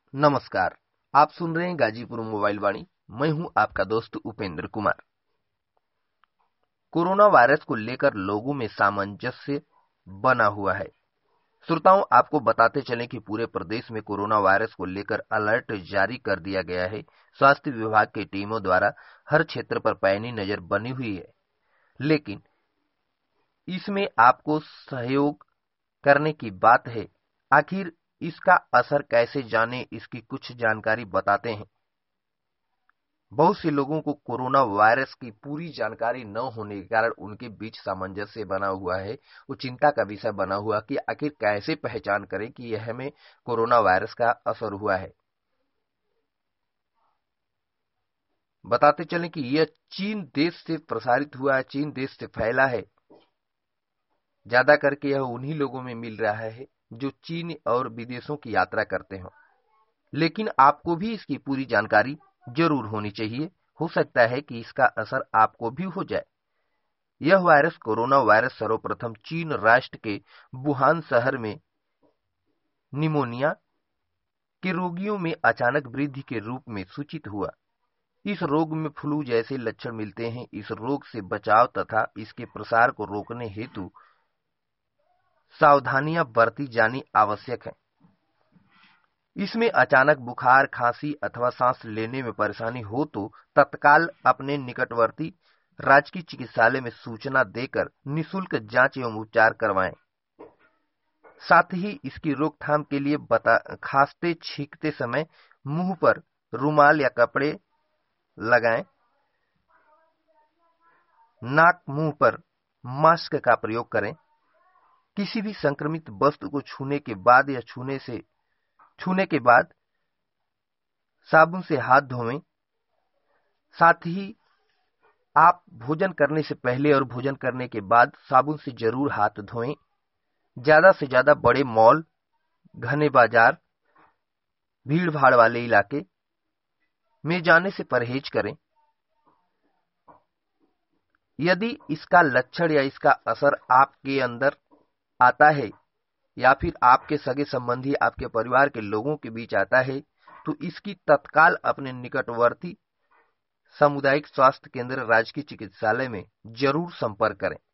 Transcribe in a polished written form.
नमस्कार। आप सुन रहे हैं गाजीपुर मोबाइल वाणी। मैं हूं आपका दोस्त उपेंद्र कुमार। कोरोना वायरस को लेकर लोगों में सामंजस्य बना हुआ है। श्रोताओं, आपको बताते चलें कि पूरे प्रदेश में कोरोना वायरस को लेकर अलर्ट जारी कर दिया गया है। स्वास्थ्य विभाग की टीमों द्वारा हर क्षेत्र पर पैनी नजर बनी हुई है, लेकिन इसमें आपको सहयोग करने की बात है। आखिर इसका असर कैसे जाने, इसकी कुछ जानकारी बताते हैं। बहुत से लोगों को कोरोना वायरस की पूरी जानकारी न होने के कारण उनके बीच सामंजस्य बना हुआ है। वो चिंता का विषय बना हुआ कि आखिर कैसे पहचान करें कि यह हमें कोरोना वायरस का असर हुआ है। बताते चलें कि यह चीन देश से प्रसारित हुआ है, चीन देश से फैला है। ज्यादा करके यह उन्हीं लोगों में मिल रहा है जो चीन और विदेशों की यात्रा करते हो। लेकिन आपको भी इसकी पूरी जानकारी जरूर होनी चाहिए। हो सकता है कि इसका असर आपको भी हो जाए। यह वायरस, कोरोना वायरस, सर्वप्रथम चीन राष्ट्र के वुहान शहर में निमोनिया के रोगियों में अचानक वृद्धि के रूप में सूचित हुआ। इस रोग में फ्लू जैसे लक्षण मिलते हैं। इस रोग से बचाव तथा इसके प्रसार को रोकने हेतु सावधानियां बरती जानी आवश्यक है। इसमें अचानक बुखार, खांसी अथवा सांस लेने में परेशानी हो तो तत्काल अपने निकटवर्ती राजकीय चिकित्सालय में सूचना देकर निःशुल्क जांच एवं उपचार करवाएं। साथ ही इसकी रोकथाम के लिए खांसते छींकते समय मुंह पर रुमाल या कपड़े लगाएं। नाक मुंह पर मास्क का प्रयोग करें। किसी भी संक्रमित वस्तु को छूने के बाद या छूने के बाद साबुन से हाथ धोएं। साथ ही आप भोजन करने से पहले और भोजन करने के बाद साबुन से जरूर हाथ धोएं। ज्यादा से ज्यादा बड़े मॉल, घने बाजार, भीड़ भाड़ वाले इलाके में जाने से परहेज करें। यदि इसका लक्षण या इसका असर आपके अंदर आता है या फिर आपके सगे संबंधी, आपके परिवार के लोगों के बीच आता है, तो इसकी तत्काल अपने निकटवर्ती सामुदायिक स्वास्थ्य केंद्र, राजकीय चिकित्सालय में जरूर संपर्क करें।